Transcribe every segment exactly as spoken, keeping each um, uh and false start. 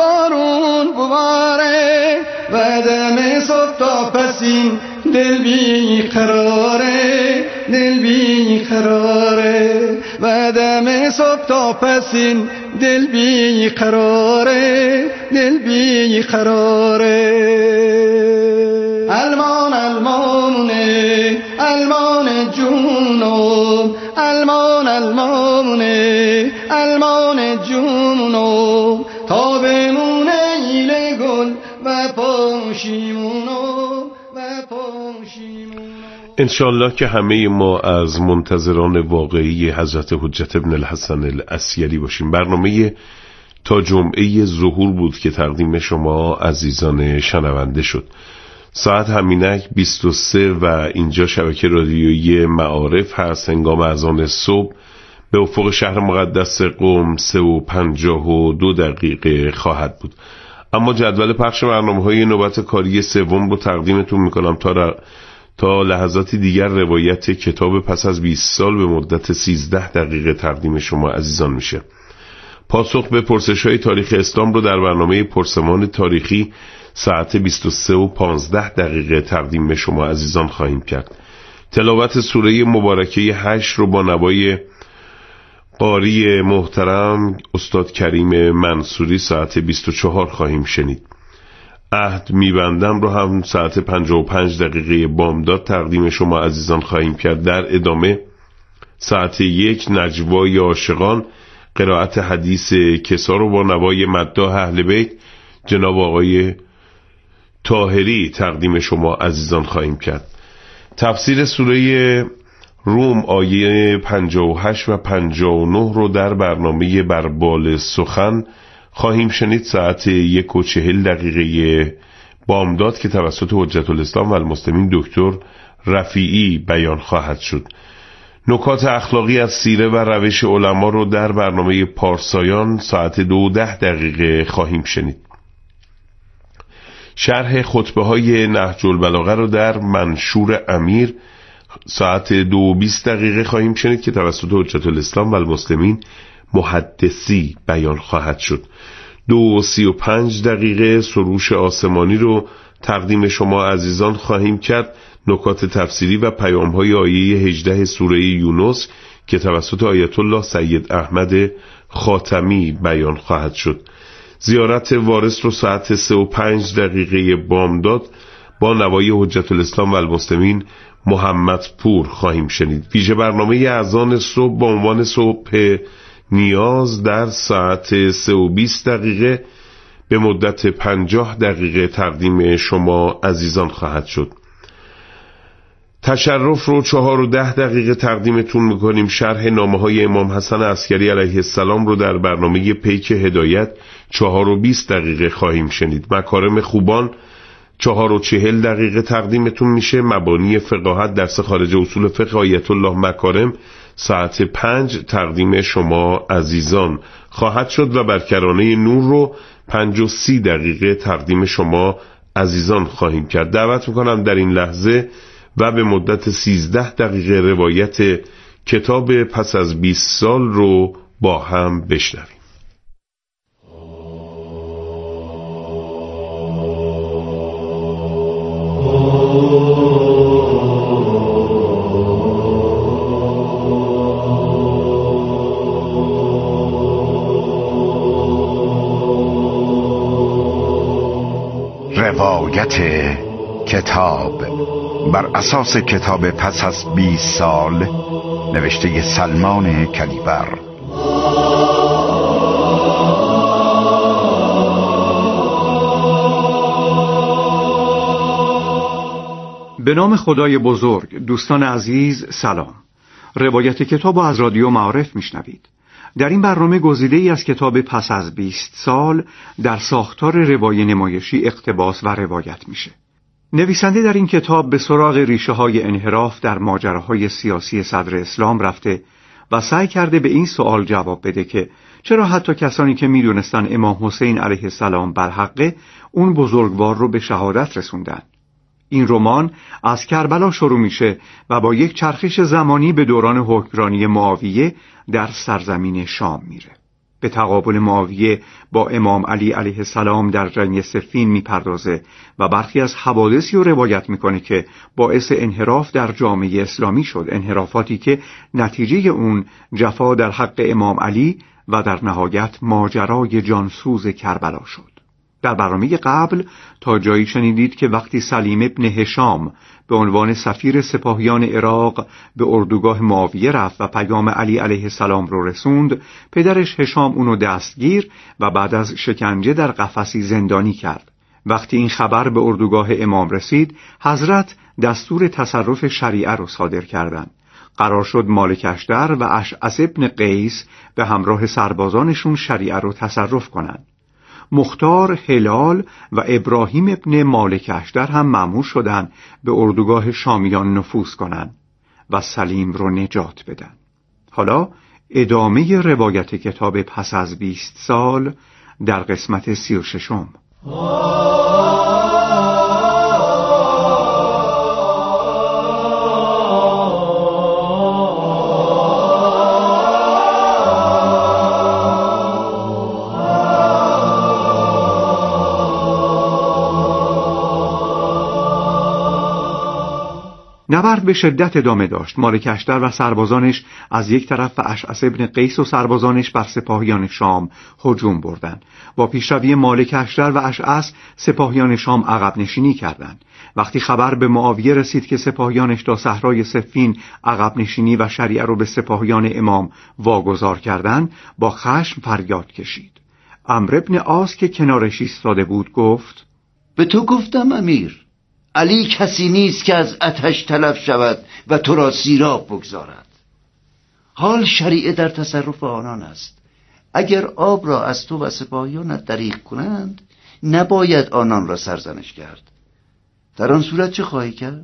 بارون بواره و دم صبح تا پسین دل بی قراره دل بی قراره و دم صبح تا پسین دل بی قراره دل بی قراره المان المانونه المان جونم المان المانونه المان جونم تا بمونه ایل گل و پاشیمونو و پاشیمونو. انشالله که همه ما از منتظران واقعی حضرت حجت ابن الحسن العسکری باشیم. برنامه تا جمعه ظهور بود که تقدیم شما عزیزان شنونده شد. ساعت همینک بیست و سه و اینجا شبکه رادیویی معارف هست. هنگام اذان صبح به افق شهر مقدس قم سه و پنجاه و دو دقیقه خواهد بود. اما جدول پخش برنامه‌های نوبت کاری سوم رو تقدیمتون میکنم. تا ر... تا لحظاتی دیگر روایت کتاب پس از بیست سال به مدت سیزده دقیقه تقدیم شما عزیزان میشه. پاسخ به پرسش‌های تاریخ اسلام رو در برنامه پرسمان تاریخی ساعت بیست و سه و پانزده دقیقه تقدیم شما عزیزان خواهیم کرد. تلاوت سوره مبارکه هشت رو با نوای قاری محترم استاد کریم منصوری ساعت بیست و چهار خواهیم شنید. عهد میبندم رو هم ساعت پنجاه و پنج دقیقه بامداد تقدیم شما عزیزان خواهیم کرد. در ادامه ساعت یک نجوای عاشقان، قرائت حدیث کسا رو با نوای مداح اهل بیت جناب آقای طاهری تقدیم شما عزیزان خواهیم کرد. تفسیر سوره روم آیه پنجاه و هشت و پنجاه و نه رو در برنامه بربال سخن خواهیم شنید ساعت یک و چهل دقیقه بامداد که توسط حجت الاسلام و المسلمین دکتر رفیعی بیان خواهد شد. نکات اخلاقی از سیره و روش علما رو در برنامه پارسایان ساعت دو و ده دقیقه خواهیم شنید. شرح خطبه های نهج البلاغه رو در منشور امیر ساعت دو و بیست دقیقه خواهیم شنید که توسط حجت الاسلام و المسلمین محدثی بیان خواهد شد. دو و سی و پنج دقیقه سروش آسمانی رو تقدیم شما عزیزان خواهیم کرد. نکات تفسیری و پیام‌های آیه هجده سوره یونس که توسط آیت الله سید احمد خاتمی بیان خواهد شد. زیارت وارث رو ساعت سه و پنج دقیقه بامداد با نوای حجت الاسلام و المسلمین محمد پور خواهیم شنید. ویژه برنامه اذان صبح با عنوان صبح نیاز در ساعت سه و بیست دقیقه به مدت پنجاه دقیقه تقدیم شما عزیزان خواهد شد. تشرف رو چهار و ده دقیقه تقدیمتون میکنیم. شرح نامه های امام حسن عسکری علیه السلام رو در برنامه پیک هدایت چهار و بیست دقیقه خواهیم شنید. مکارم خوبان چهار و چهل دقیقه تقدیمتون میشه. مبانی فقاهت درس خارج اصول فقه آیت الله مکارم ساعت پنج تقدیم شما عزیزان خواهد شد و برکرانه نور رو پنج و سی دقیقه تقدیم شما عزیزان خواهیم کرد. دعوت میکنم در این لحظه و به مدت سیزده دقیقه روایت کتاب پس از بیست سال رو با هم بشنویم. روایت کتاب بر اساس کتاب پس از بیست سال نوشته سلمان کلیبر. به نام خدای بزرگ. دوستان عزیز سلام. روایت کتاب از رادیو معارف میشنوید. در این برنامه گزیده‌ای از کتاب پس از بیست سال در ساختار روایی نمایشی اقتباس و روایت میشه. نویسنده در این کتاب به سراغ ریشه های انحراف در ماجراهای سیاسی صدر اسلام رفته و سعی کرده به این سوال جواب بده که چرا حتی کسانی که میدونستن امام حسین علیه السلام بر حقه اون بزرگوار رو به شهادت رسوندن. این رمان از کربلا شروع میشه و با یک چرخش زمانی به دوران حکمرانی معاویه در سرزمین شام میره. به تقابل معاویه با امام علی علیه السلام در جنگ صفین میپردازه و برخی از حوادثی رو روایت میکنه که باعث انحراف در جامعه اسلامی شد، انحرافاتی که نتیجه اون جفا در حق امام علی و در نهایت ماجرای جانسوز کربلا شد. در برنامه قبل تا جایی شنیدید که وقتی سلیم ابن هشام به عنوان سفیر سپاهیان عراق به اردوگاه معاویه رفت و پیام علی علیه السلام رو رسوند، پدرش هشام اونو دستگیر و بعد از شکنجه در قفسی زندانی کرد. وقتی این خبر به اردوگاه امام رسید، حضرت دستور تصرف شریعه رو صادر کردند. قرار شد مالک اشتر و اشعث ابن قیس به همراه سربازانشون شریعه رو تصرف کنند. مختار، هلال و ابراهیم ابن مالک اشتر هم مأمور شدند به اردوگاه شامیان نفوذ کنند و سلیم رو نجات بدن. حالا ادامه روایت کتاب پس از بیست سال در قسمت سی و ششم. نبرد به شدت ادامه داشت. مالک اشتر و سربازانش از یک طرف و اشعث ابن قیس و سربازانش بر سپاهیان شام هجوم بردند. با پیشروی مالک اشتر و اشعث سپاهیان شام عقب نشینی کردند. وقتی خبر به معاویه رسید که سپاهیانش تا صحرای صفین عقب نشینی و شریعه رو به سپاهیان امام واگذار کردند، با خشم فریاد کشید. عمرو بن عاص که کنارش ایستاده بود گفت: به تو گفتم امیر، علی کسی نیست که از آتش تلف شود و تو را سیراب بگذارد. حال شریعه در تصرف آنان است. اگر آب را از تو و سپاهیانت دریغ کنند، نباید آنان را سرزنش کرد. در آن صورت چه خواهی کرد؟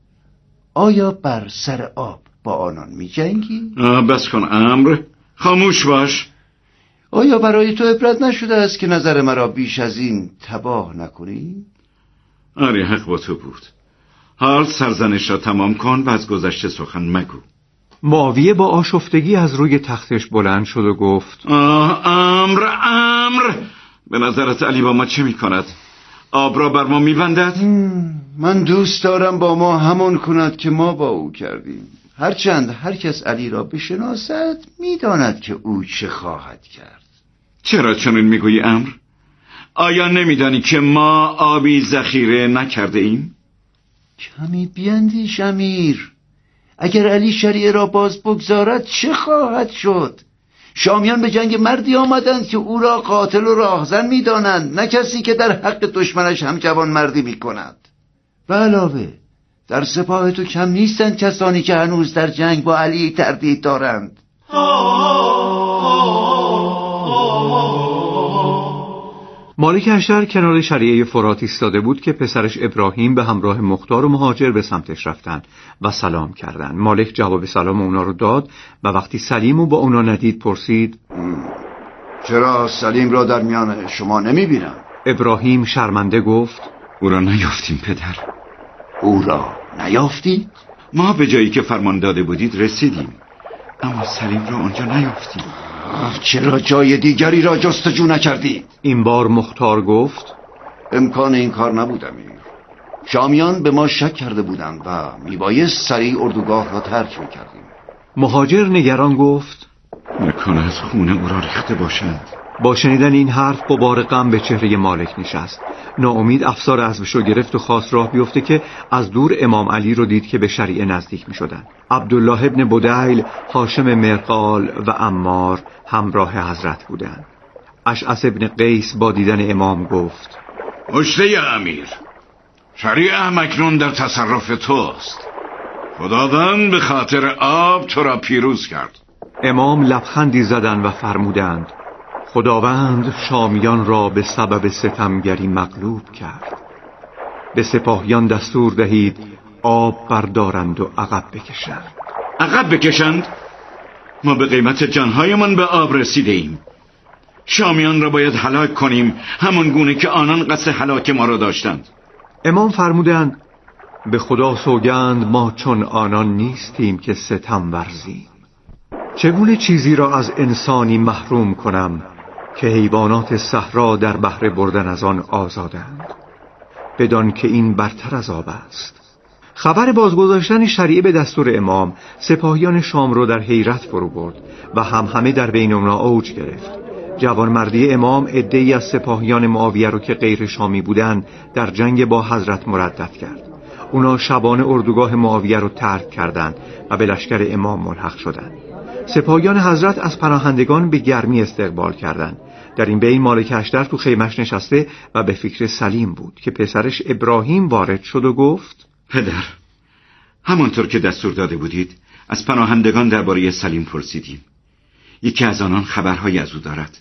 آیا بر سر آب با آنان می جنگی؟ بس کن عمرو، خاموش باش. آیا برای تو عبرت نشده است که نظر مرا بیش از این تباه نکنی؟ آره، حق با تو بود. حال سرزنش را تمام کن و از گذشته سخن مگو. معاویه با آشفتگی از روی تختش بلند شد و گفت: آه عمرو، عمرو، به نظرت علی با ما چه می کند؟ آب را بر ما می بندد؟ من دوست دارم با ما همان کند که ما با او کردیم. هرچند هر کس علی را بشناسد می داند که او چه خواهد کرد. چرا چنین می گویی عمرو؟ آیا نمیدانی که ما آبی ذخیره نکرده ایم؟ کمی بیندیش امیر. اگر علی شریعه را باز بگذارد چه خواهد شد؟ شامیان به جنگ مردی آمدند که او را قاتل و راهزن می‌دانند، نه کسی که در حق دشمنش هم جوان مردی می‌کند. به علاوه در سپاه تو کم نیستند کسانی که هنوز در جنگ با علی تردید دارند. مالک اشتر کنار شریعه فرات ایستاده بود که پسرش ابراهیم به همراه مختار و مهاجر به سمتش رفتن و سلام کردند. مالک جواب سلام اونا رو داد و وقتی سلیمو با اونا ندید پرسید: چرا سلیم را در میان شما نمی بینم؟ ابراهیم شرمنده گفت: او را نیافتیم پدر. او را نیافتید؟ ما به جایی که فرمان داده بودید رسیدیم، اما سلیم را آنجا نیافتیم. چرا جای دیگری را جستجو نکردید؟ این بار مختار گفت: امکان این کار نبود امیر. شامیان به ما شک کرده بودند و میبایست سریع اردوگاه را ترک میکردیم. مهاجر نگران گفت: نکنه از خونه او را ریخته باشند. با شنیدن این حرف غبار غم به چهره مالک نشست. ناامید افسار اسبشو گرفت و خواست راه بیفته که از دور امام علی رو دید که به شریعه نزدیک می شدن. عبدالله ابن بدیل، هاشم مرقال و عمار همراه حضرت بودند. اشعث ابن قیس با دیدن امام گفت: مشته امیر، شریعه مکنون در تصرف توست. خداوند به خاطر آب تو را پیروز کرد. امام لبخندی زدند و فرمودند: خداوند شامیان را به سبب ستمگری مغلوب کرد. به سپاهیان دستور دهید آب بردارند و عقب بکشند. عقب بکشند؟ ما به قیمت جانهایمان به آب رسیده ایم. شامیان را باید هلاک کنیم، همان گونه که آنان قصد هلاک ما را داشتند. امام فرمودند: به خدا سوگند ما چون آنان نیستیم که ستم ورزیم. چگونه چیزی را از انسانی محروم کنم که حیوانات صحرا در بحر بردن از آن آزادند، بدان که این برتر از آب است. خبر بازگذاشتن شریعه به دستور امام سپاهیان شام را در حیرت فرو برد و هم همه در بین اونا اوج گرفت. جوانمردی امام عده‌ای از سپاهیان معاویه رو که غیر شامی بودند در جنگ با حضرت مردد کرد. اونا شبانه اردوگاه معاویه رو ترک کردند و به لشکر امام ملحق شدند. سپاهیان حضرت از پناهندگان به گرمی استقبال کردند. در این بین مالک اشتر تو خیمش نشسته و به فکر سلیم بود که پسرش ابراهیم وارد شد و گفت: پدر، همانطور که دستور داده بودید از پناهندگان درباره سلیم پرسیدیم. یکی از آنان خبرهایی از او دارد.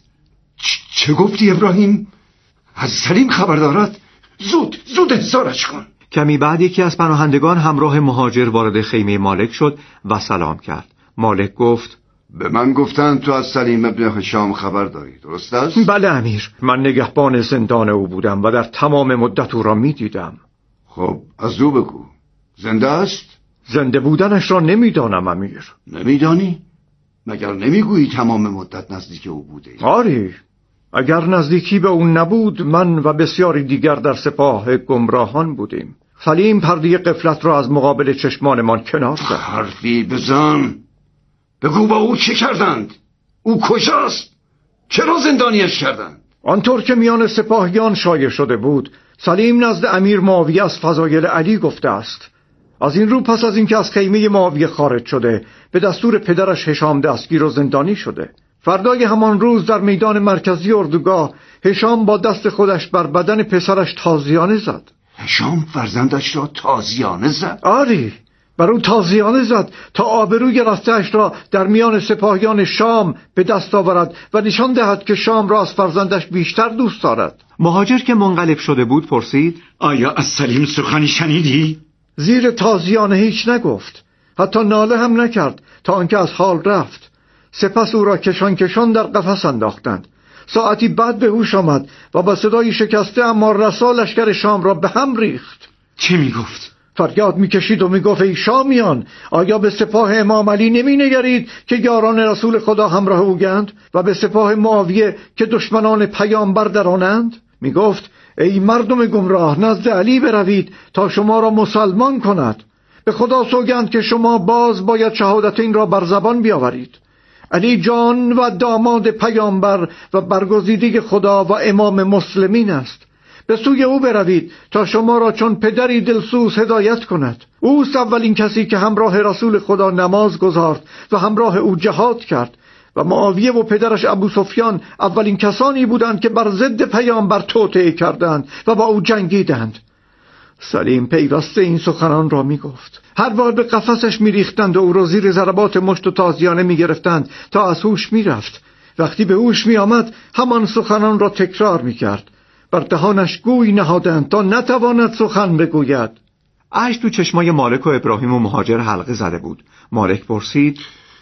چه گفتی ابراهیم؟ از سلیم خبر دارد؟ زود زود احضارش کن. کمی بعد یکی از پناهندگان همراه مهاجر وارد خیمه مالک شد و سلام کرد. مالک گفت: به من گفتن تو از سلیم ابن هشام خبر داری، درست است؟ بله امیر، من نگهبان زندان او بودم و در تمام مدت او را می دیدم. خب از او بگو، زنده است؟ زنده بودنش را نمیدانم امیر. نمیدانی؟ مگر نمیگویی تمام مدت نزدیک او بوده ای؟ آری، اگر نزدیکی به او نبود من و بسیاری دیگر در سپاه گمراهان بودیم. سلیم پرده غفلت را از مقابل چشمانمان کنار زد. حرفی بزن، بگو با او چه کردند؟ او کجاست؟ چرا زندانیش کردند؟ آنطور که میان سپاهیان شایع شده بود، سلیم نزد امیر معاویه از فضایل علی گفته است. از این رو پس از اینکه از خیمه معاویه خارج شده، به دستور پدرش هشام دستگیر و زندانی شده. فردای همان روز در میدان مرکزی اردوگاه هشام با دست خودش بر بدن پسرش تازیانه زد. هشام فرزندش را تازیانه زد؟ آری، بر او تازیانه زد تا آبروی رفته‌اش را در میان سپاهیان شام به دست آورد و نشان دهد که شام را از فرزندش بیشتر دوست دارد. مهاجر که منقلب شده بود پرسید: آیا از سلیم سخنی شنیدی؟ زیر تازیانه هیچ نگفت، حتی ناله هم نکرد تا آنکه از حال رفت. سپس او را کشان کشان در قفس انداختند. ساعتی بعد به هوش آمد و با صدای شکسته اما رسا لشکر شام را به هم ریخت. چه میگفت؟ فریاد میکشید و میگفت: ای شامیان، آیا به سپاه امام علی نمی نگرید که یاران رسول خدا همراه اوگند و به سپاه معاویه که دشمنان پیامبر در آنند؟ میگفت: ای مردم گمراه، نزد علی بروید تا شما را مسلمان کند. به خدا سوگند که شما باز باید شهادتین را بر زبان بیاورید. علی جان و داماد پیامبر و برگزیده خدا و امام مسلمین است. به سوی او بروید تا شما را چون پدری دلسوز هدایت کند. اوست اولین کسی که همراه رسول خدا نماز گزارد و همراه او جهاد کرد و معاویه و پدرش ابو سفیان اولین کسانی بودند که بر ضد پیامبر توطئه کردند و با او جنگیدند. سلیم پیوسته این سخنان را می گفت. هر بار به قفسش می ریختند و او را زیر ضربات مشت و تازیانه می گرفتند تا از هوش می رفت. وقتی به هوش می آمد همان سخنان را تکرار می کرد. بر دهانش گوی نهادند تا نتواند سخن بگوید. اشک تو چشمای مالک و ابراهیم و مهاجر حلقه زده بود. مالک پرسید: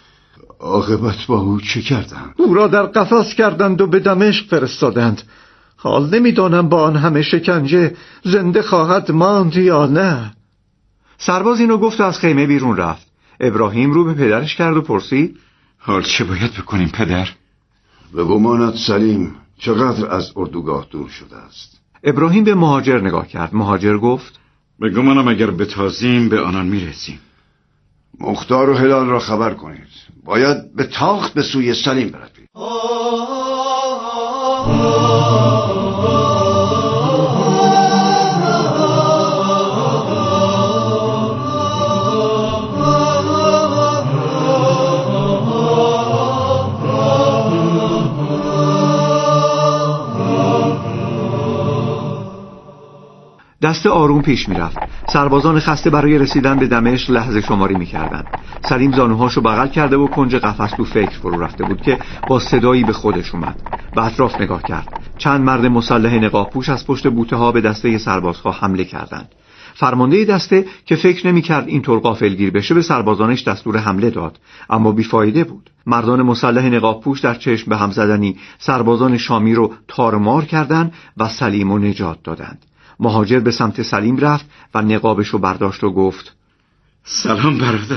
عاقبت با او چه کردند؟ او را در قفس کردند و به دمشق فرستادند. حال نمیدانم با آن همه شکنجه زنده خواهد ماند یا نه. سرباز اینو گفت و از خیمه بیرون رفت. ابراهیم رو به پدرش کرد و پرسید: حال چه باید بکنیم پدر؟ به گمانت سلیم چقدر از اردوگاه دور شده است؟ ابراهیم به مهاجر نگاه کرد. مهاجر گفت: به گمانم اگر بتازیم به آنان میرسیم. مختار و هلال را خبر کنید، باید به تاخت به سوی سلیم بروید. دست آروم پیش می رفت. سربازان خسته برای رسیدن به دمشق لحظه شماری می کردن. سلیم زانوهاشو بغل کرده و کنج قفس تو فکر فرو رفته بود که با صدایی به خودش اومد. به اطراف نگاه کرد. چند مرد مسلح نقاب پوش از پشت بوته ها به دسته سربازها حمله کردند. فرمانده دسته که فکر نمی کرد اینطور غافلگیر بشه به سربازانش دستور حمله داد، اما بیفایده بود. مردان مسلح نقاب پوش در چشم به هم زدنی سربازان شامی رو تارمار کردند و سلیم رو نجات دادند. مهاجر به سمت سلیم رفت و نقابش رو برداشت و گفت: سلام برادر.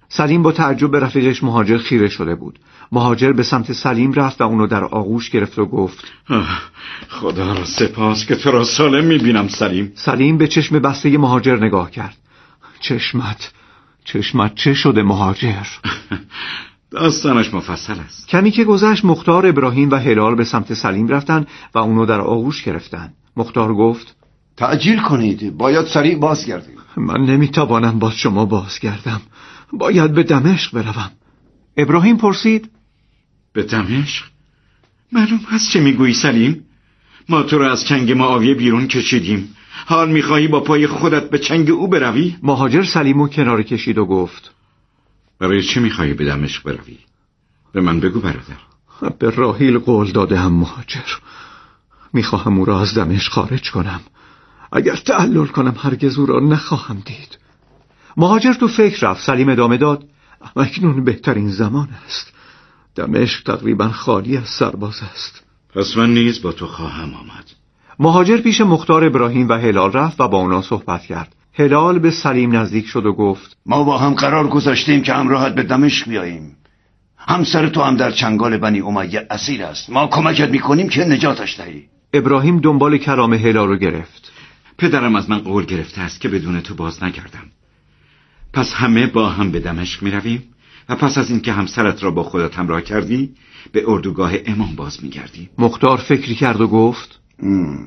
سلیم با تعجب به رفیقش مهاجر خیره شده بود. مهاجر به سمت سلیم رفت و اونو در آغوش گرفت و گفت خدا را سپاس که تو را سالم میبینم سلیم. سلیم به چشم بسته مهاجر نگاه کرد. چشمت چشمت چه شده مهاجر؟ داستانش مفصل است. کمی که گذشت مختار، ابراهیم و هلال به سمت سلیم رفتن و اونو در آغوش گرفتن. مختار گفت تعجیل کنید، باید سریع بازگردیم. من نمیتوانم با شما بازگردم، باید به دمشق بروم. ابراهیم پرسید به دمشق؟ معلوم هست چه میگویی سلیم؟ ما تو را از چنگ معاویه بیرون کشیدیم، حال میخواهی با پای خودت به چنگ او بروی؟ مهاجر سلیمو کنار کشید و گفت برای چه میخواهی به دمشق بروی؟ به من بگو برادر. به راحیل قول داده هم مهاجر، میخواهم او را از دمشق خارج کنم. اگر تعلل کنم هرگز او را نخواهم دید. مهاجر تو فکر رفت. سلیم ادامه داد اکنون بهترین زمان است. دمشق تقریبا خالی از سرباز است. پس من نیز با تو خواهم آمد. مهاجر پیش مختار، ابراهیم و هلال رفت و با اونا صحبت کرد. هلال به سلیم نزدیک شد و گفت ما با هم قرار گذاشتیم که همراهت به دمشق بیاییم. همسر تو هم در چنگال بنی امیه اسیر است. ما کمکت میکنیم که نجاتش دهی. ابراهیم دنبال کلام هلال رو گرفت. پدرم از من قول گرفته است که بدون تو باز نگردم. پس همه با هم به دمشق می رویم و پس از اینکه همسرت را با خودت همراه کردی به اردوگاه امام باز می گردی. مختار فکری کرد و گفت مم.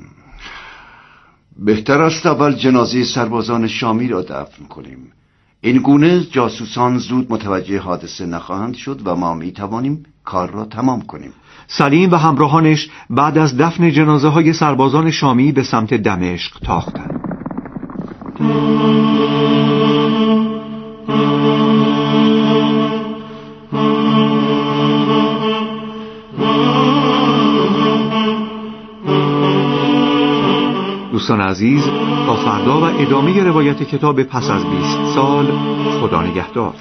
بهتر است اول جنازه سربازان شامی را دفن کنیم. این گونه جاسوسان زود متوجه حادثه نخواهند شد و ما می توانیم کار را تمام کنیم. سلیم و همراهانش بعد از دفن جنازه های سربازان شامی به سمت دمشق تاختند. دوستان عزیز، تا فردا و ادامه روایت کتاب پس از بیست سال. خدا نگهدار.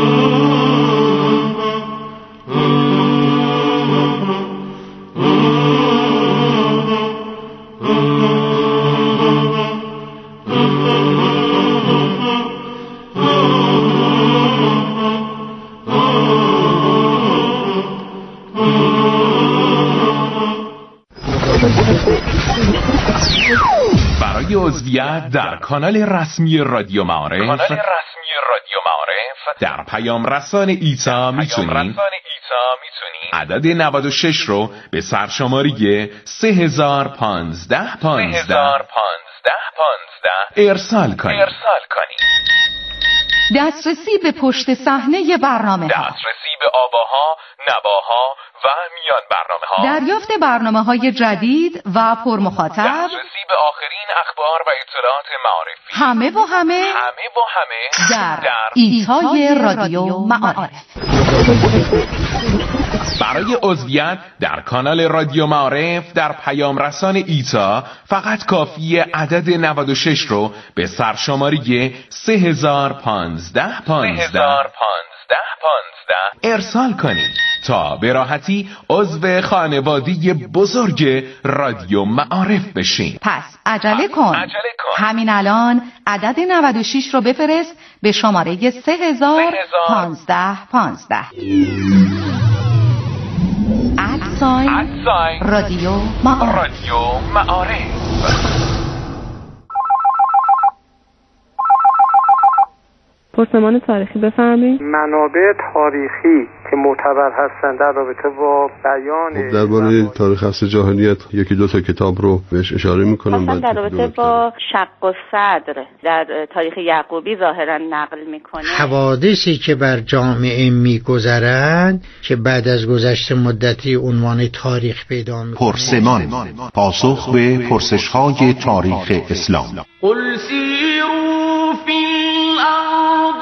برای عضویت در کانال رسمی رادیو معارف کانال رسمی رادیو معارف در پیام رسان ایتا میتونید عدد نود و شش رو به سرشماری سه هزار و پانزده پانزده ارسال کنید. دسترسی به پشت صحنه برنامه ها، دسترسی به آواها، نواها و میان برنامه ها، دریافت برنامه های جدید و پرمخاطب، دسترسی به آخرین اخبار و اطلاعات معارفی، همه با همه همه با همه در, در ایتای رادیو معارف. برای عضویت در کانال رادیو معارف در پیام رسان ایتا فقط کافی عدد نود و شش رو به سرشماری سه هزار و پانزده پانزده ارسال کنید تا به راحتی عضو خانواده بزرگ رادیو معارف بشین. پس عجله کن. عجله کن. همین الان عدد نود و شش رو بفرست به شماره سه هزار و پانزده پانزده. ادساین رادیو معارف. رادیو معارف. پرسمان تاریخی بفرمایید. منابع تاریخی که معتبر هستند در رابطه با بیان درباره تاریخ عصر جاهلیت یکی دو تا کتاب رو بهش اشاره میکنم. مثلا در رابطه با شق و صدر در تاریخ یعقوبی ظاهرا نقل میکنه. حوادثی که بر جامعه میگذرند که بعد از گذشت مدتی عنوان تاریخ پیدا میکنه. پرسمان، پاسخ به پرسش‌های تاریخ اسلام. قل سیروا فی الارض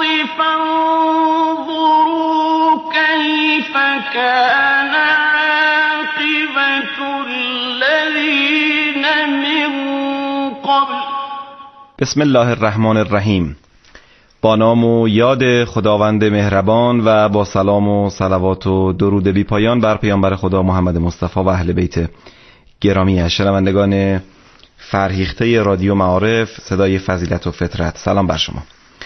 فانظروا کیف کان عاقبة الذین من قبل. بسم الله الرحمن الرحیم. با نام و یاد خداوند مهربان و با سلام و صلوات و درود بی پایان بر پیامبر خدا محمد مصطفی و اهل بیت گرامی. شنوندگان فرهیخته رادیو معارف، صدای فضیلت و فطرت، سلام بر شما.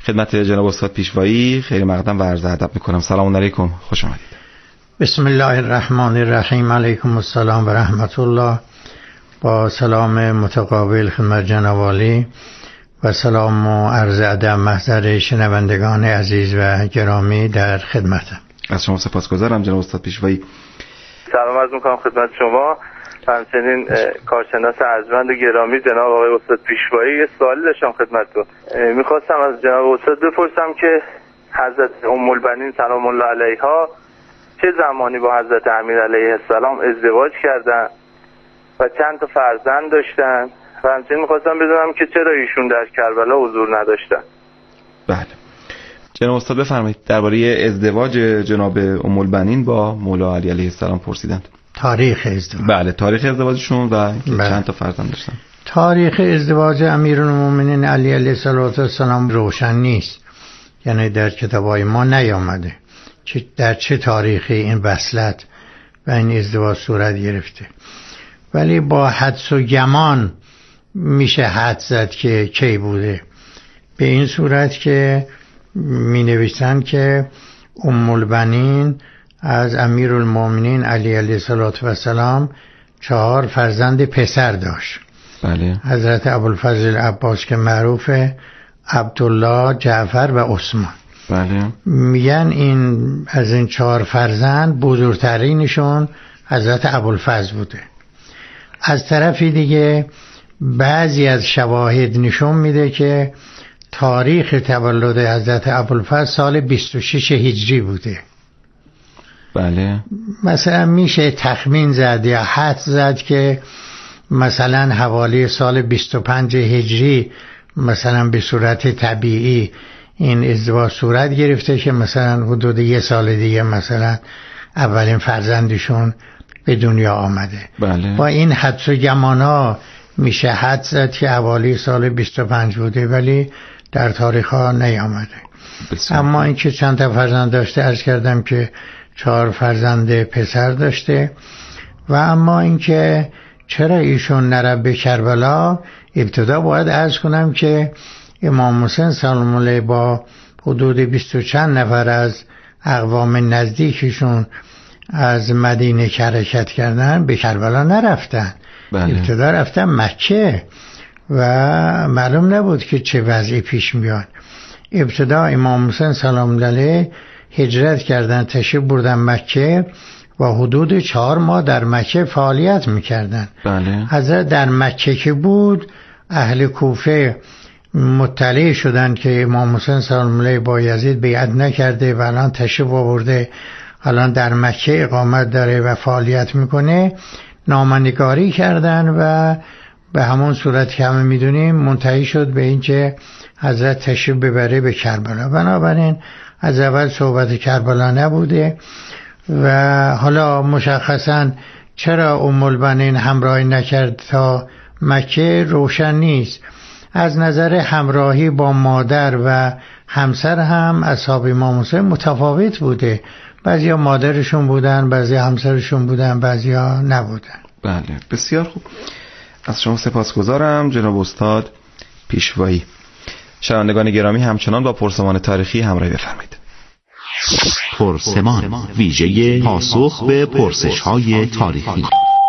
خدمت جناب استاد پیشوایی خیلی مقدم و عرض ادب میکنم. سلام علیکم، خوش آمدید. بسم الله الرحمن الرحیم. علیکم السلام و رحمت الله. با سلام متقابل خدمت جناب عالی و سلام و عرض ادب محضر شنوندگان عزیز و گرامی در خدمتم. از شما سپاسگزارم جناب استاد پیشوایی. سلام عرض میکنم خدمت شما، همچنین کارشناس ارجمند و گرامی جناب آقای استاد پیشوایی. یه سوالی داشتم خدمتتون. میخواستم از جناب استاد بپرسم که حضرت ام البنین سلام الله علیها چه زمانی با حضرت امیر علیه السلام ازدواج کردن و چند تا فرزند داشتن و همچنین میخواستم بدونم که چرا ایشون در کربلا حضور نداشتن. بله جناب استاد بفرمایید. درباره ازدواج جناب ام البنین با مولا علی علیه السلام پرسیدند. تاریخ ازدواج. بله تاریخ ازدواجشون و چند تا فرزند داشتن. تاریخ ازدواج امیرالمومنین علی علیه السلام روشن نیست، یعنی در کتابای ما نیامده که در چه تاریخی این وصلت و این ازدواج صورت گرفته، ولی با حدس و گمان میشه حد زد که کی بوده، به این صورت که می نوشتن که ام البنین از امیرالمومنین علی علیه السلام چهار فرزند پسر داشت. بله. حضرت ابوالفضل عباس که معروفه، عبدالله، جعفر و عثمان. بله. میگن این از این چهار فرزند بزرگترینشون حضرت ابوالفضل بوده. از طرفی دیگه بعضی از شواهد نشون میده که تاریخ تولد حضرت ابوالفضل سال بیست و شش هجری بوده. بله. مثلا میشه تخمین زد یا حدس زد که مثلا حوالی سال بیست و پنج هجری مثلا به صورت طبیعی این ازدواج صورت گرفته که مثلا حدود یه سال دیگه مثلا اولین فرزندشون به دنیا آمده. بله. با این حدس و گمانا میشه حدس زد که حوالی سال بیست و پنج بوده، ولی در تاریخ ها نیامده. بسیار. اما اینکه چند تا فرزند داشته عرض کردم که چهار فرزند پسر داشته. و اما اینکه چرا ایشون نره به کربلا، ابتدا باید عرض کنم که امام حسین سلام الله با حدود بیست و چند نفر از اقوام نزدیکشون از مدینه که حرکت کردن به کربلا نرفتن. بله. ابتدا رفتن مکه و معلوم نبود که چه وضعی پیش میاد. ابتدا امام حسین سلام علیه هجرت کردن، تشریف بردن مکه و حدود چهار ماه در مکه فعالیت میکردن. بله. حضرت در مکه که بود، اهل کوفه مطلع شدن که امام حسین سلام علیه با یزید بیعت نکرده و الان تشریف آورده، الان در مکه اقامت داره و فعالیت میکنه. نامه‌نگاری کردن و به همون صورت که همه میدونیم منتهی شد به اینکه حضرت تشریف ببره به کربلا. بنابراین از اول صحبت کربلا نبوده و حالا مشخصا چرا ام البنین همراهی نکرد تا مکه روشن نیست. از نظر همراهی با مادر و همسر هم اصحاب امام حسین متفاوت بوده. بعضیا مادرشون بودن، بعضیا همسرشون بودن، بعضیا نبودن. بله بسیار خوب. از شما سپاسگزارم جناب استاد پیشوایی. شنوندگان گرامی همچنان با پرسمان تاریخی همراهی بفرمایید. پرسمان ویژه پاسخ به پرسش‌های تاریخی.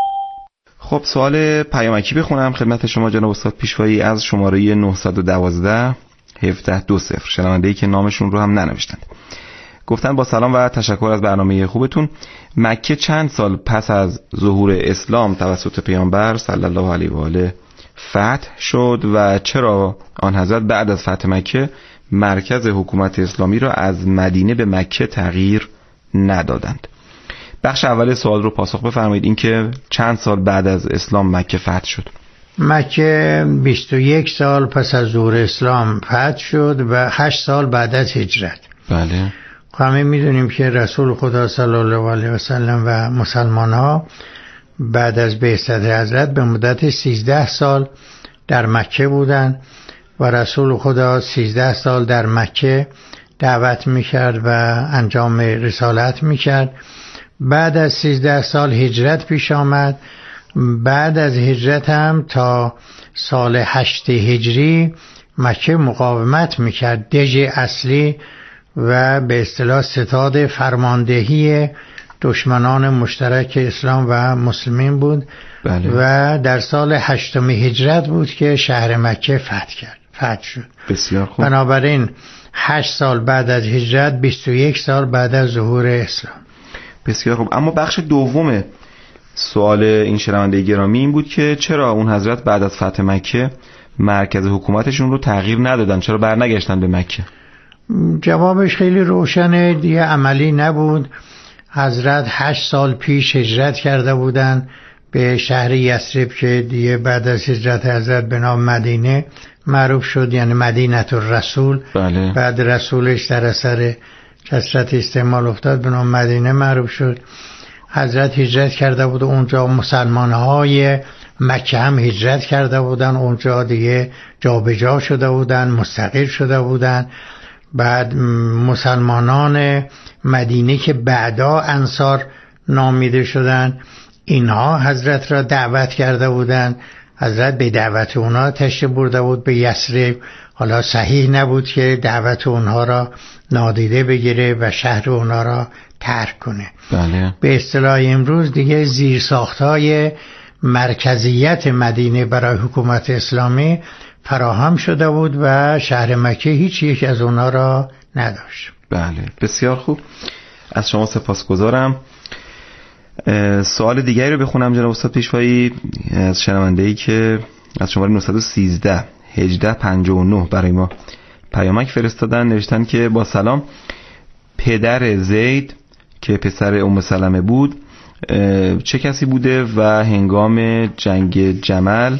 خب سوال پیامکی بخونم خدمت شما جناب استاد پیشوایی از شماره نه یک دو هفده دو صفر. شنونده‌ای که نامشون رو هم ننوشتند. گفتن با سلام و تشکر از برنامه خوبتون. مکه چند سال پس از ظهور اسلام توسط پیامبر صلی الله علیه و آله فتح شد و چرا آن حضرت بعد از فتح مکه مرکز حکومت اسلامی را از مدینه به مکه تغییر ندادند؟ بخش اول سوال رو پاسخ بفرمایید. این که چند سال بعد از اسلام مکه فتح شد؟ مکه بیست و یک سال پس از ظهور اسلام فتح شد و هشت سال بعد از هجرت. بله. همه میدونیم که رسول خدا صلی الله علیه و سلم و مسلمان ها بعد از بعثت حضرت به مدت سیزده سال در مکه بودن و رسول خدا سیزده سال در مکه دعوت میکرد و انجام رسالت میکرد. بعد از سیزده سال هجرت پیش آمد. بعد از هجرت هم تا سال هشت هجری مکه مقاومت میکرد. دژ اصلی و به اصطلاح ستاد فرماندهی دشمنان مشترک اسلام و مسلمین بود. بله. و در سال هشتم هجرت بود که شهر مکه فتح کرد فتح شد. بسیار خوب. بنابراین هشت سال بعد از هجرت، بیست و یک سال بعد از ظهور اسلام. بسیار خوب. اما بخش دوم سوال این شنونده گرامی این بود که چرا اون حضرت بعد از فتح مکه مرکز حکومتشون رو تغییر ندادن؟ چرا برنگشتن به مکه؟ جوابش خیلی روشنه، دیگه عملی نبود. حضرت هشت سال پیش هجرت کرده بودن به شهر یثرب که دیگه بعد از هجرت حضرت به نام مدینه معروف شد، یعنی مدینه الرسول. بله. بعد رسولش در اثر کثرت استعمال افتاد به نام مدینه معروف شد. حضرت هجرت کرده بود، اونجا مسلمانهای مکه هم هجرت کرده بودن، اونجا دیگه جابجا شده بودن، مستقر شده بودن. بعد مسلمانان مدینه که بعدا انصار نامیده شدن، اینها حضرت را دعوت کرده بودند. حضرت به دعوت اونها تشریف برده بود به یثرب. حالا صحیح نبود که دعوت اونها را نادیده بگیره و شهر اونها را ترک کنه. بله. به اصطلاح امروز دیگه زیرساخت‌های مرکزیت مدینه برای حکومت اسلامی فراهم شده بود و شهر مکه هیچ یک از اونها را نداشت. بله، بسیار خوب. از شما سپاسگزارم. سوال دیگری رو بخونم جناب استاد پیشوایی از شنونده‌ای که از شماره نه یک سه هجده پنجاه و نه برای ما پیامک فرستادن. نوشتن که با سلام، پدر زید که پسر ام سلمه بود چه کسی بوده و هنگام جنگ جمل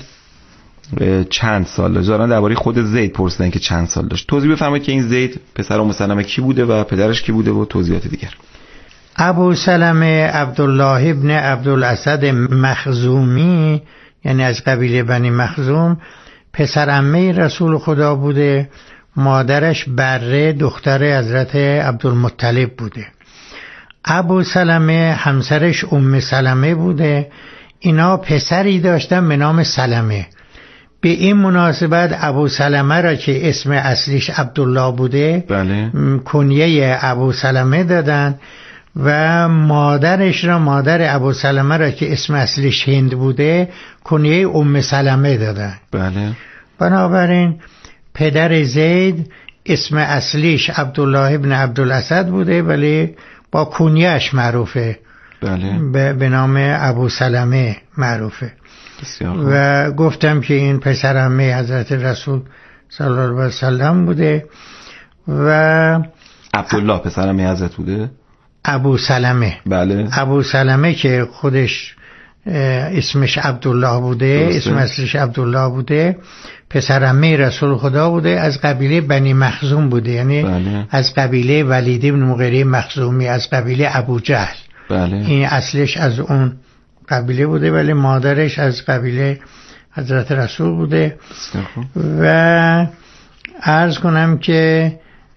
چند سال داشت؟ دارن درباره خود زید پرسیدن که چند سال داشت. توضیح بفرمایید که این زید پسر ام سلمه کی بوده و پدرش کی بوده و توضیحات دیگر. ابو سلمه عبدالله ابن عبدالاسد مخزومی، یعنی از قبیله بنی مخزوم، پسر عمه رسول خدا بوده. مادرش بره دختر حضرت عبدالمطلب بوده. ابو سلمه همسرش ام سلمه بوده. اینا پسری داشتن به نام سلمه. به این مناسبت ابو سلمه را که اسم اصلیش عبدالله بوده، بله، کنیه ابو سلمه دادن و مادرش را، مادر ابو سلمه را که اسم اصلیش هند بوده، کنیه ام سلمه دادن. بله. بنابراین پدر زید اسم اصلیش عبدالله ابن عبدالاسد بوده ولی با کنیهش معروفه. بله. به نام ابو سلمه معروفه. و گفتم که این پسر عمه حضرت رسول صلی الله علیه و سلم بوده و عبدالله پسر عمه حضرت بوده. ابو سلمه. بله. ابو سلمه که خودش اسمش عبدالله بوده، اسم اصلیش عبدالله بوده، پسر عمه رسول خدا بوده، از قبیله بنی مخزوم بوده، یعنی بله. از قبیله ولید بن مغیره مخزومی، از قبیله ابو جهل. بله. این اصلش از اون قبیله بوده ولی مادرش از قبیله حضرت رسول بوده. و عرض کنم که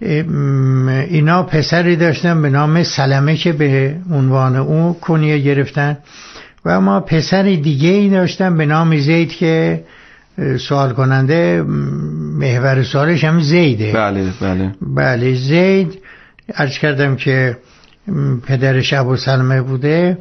اینا پسری داشتن به نام سلمه که به عنوان او کنیه گرفتن و ما پسر دیگه ای داشتن به نام زید که سوال کننده محور سوالش هم زیده. بله بله بله زید. عرض کردم که پدرش ابو سلمه بوده.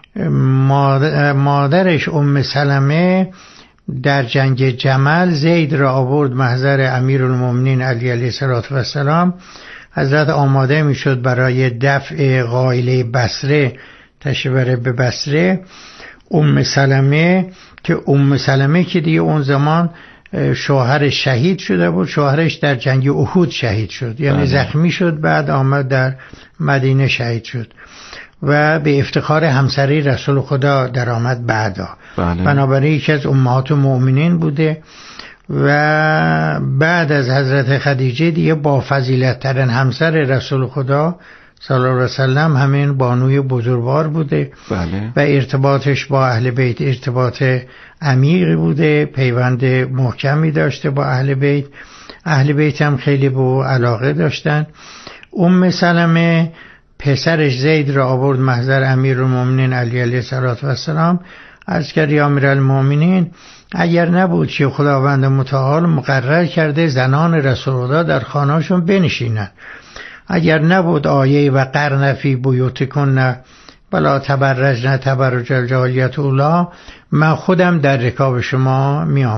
مادرش ام سلمه در جنگ جمل زید را آورد محضر امیرالمومنین علی علیه السلام. حضرت آماده می شد برای دفع قائله بصره تشریف بره به بصره. ام سلمه که ام سلمه که دیگه اون زمان شوهرش شهید شده بود، شوهرش در جنگ احد شهید شد، یعنی زخمی شد، بعد آمد در مدینه شهید شد و به افتخار همسری رسول خدا در آمد بعدا. بله. بنابراین یکی از امهات المؤمنین بوده و بعد از حضرت خدیجه دیگه با فضیلت ترین همسر رسول خدا صلی الله علیه و سلم همین بانوی بزرگوار بوده. بله. و ارتباطش با اهل بیت ارتباط عمیقی بوده، پیوند محکمی داشته با اهل بیت. اهل بیت هم خیلی به او علاقه داشتن. ام سلمه پسرش زید را آورد محضر امیرالمومنین علی علیه السلام. از کرد یا امیرالمومنین، اگر نبود که خداوند متعال مقرر کرده زنان رسول الله در خانه‌شون بنشینن، اگر نبود آیه و قرن فی بیوتکن ولا تبرجن تبرج الجاهلیت الاولی، من خودم در رکاب شما می